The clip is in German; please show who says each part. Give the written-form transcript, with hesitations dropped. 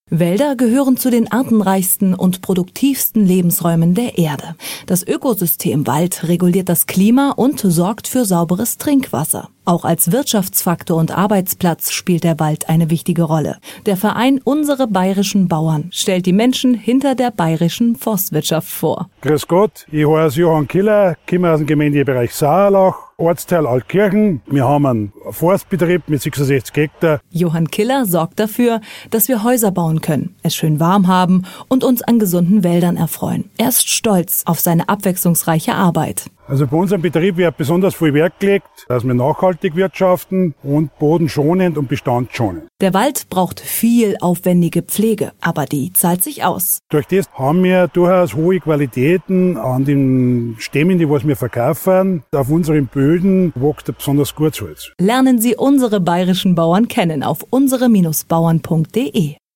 Speaker 1: Wälder gehören zu den artenreichsten und produktivsten Lebensräumen der Erde. Das Ökosystem Wald reguliert das Klima und sorgt für sauberes Trinkwasser. Auch als Wirtschaftsfaktor und Arbeitsplatz spielt der Wald eine wichtige Rolle. Der Verein Unsere Bayerischen Bauern stellt die Menschen hinter der bayerischen Forstwirtschaft vor.
Speaker 2: Grüß Gott, ich heiße Johann Killer, komme aus dem Gemeindebereich Sauerlach, Ortsteil Altkirchen. Wir haben einen Forstbetrieb mit 66 Hektar.
Speaker 1: Johann Killer sorgt dafür, dass wir Häuser bauen können, es schön warm haben und uns an gesunden Wäldern erfreuen. Er ist stolz auf seine abwechslungsreiche Arbeit.
Speaker 2: Also bei unserem Betrieb wird besonders viel Wert gelegt, dass wir nachhaltig wirtschaften und bodenschonend und bestandsschonend.
Speaker 1: Der Wald braucht viel aufwendige Pflege, aber die zahlt sich aus.
Speaker 2: Durch das haben wir durchaus hohe Qualitäten an den Stämmen, die wir verkaufen. Auf unseren Böden wächst ein besonders gutes Holz.
Speaker 1: Lernen Sie unsere bayerischen Bauern kennen auf unsere-bauern.de.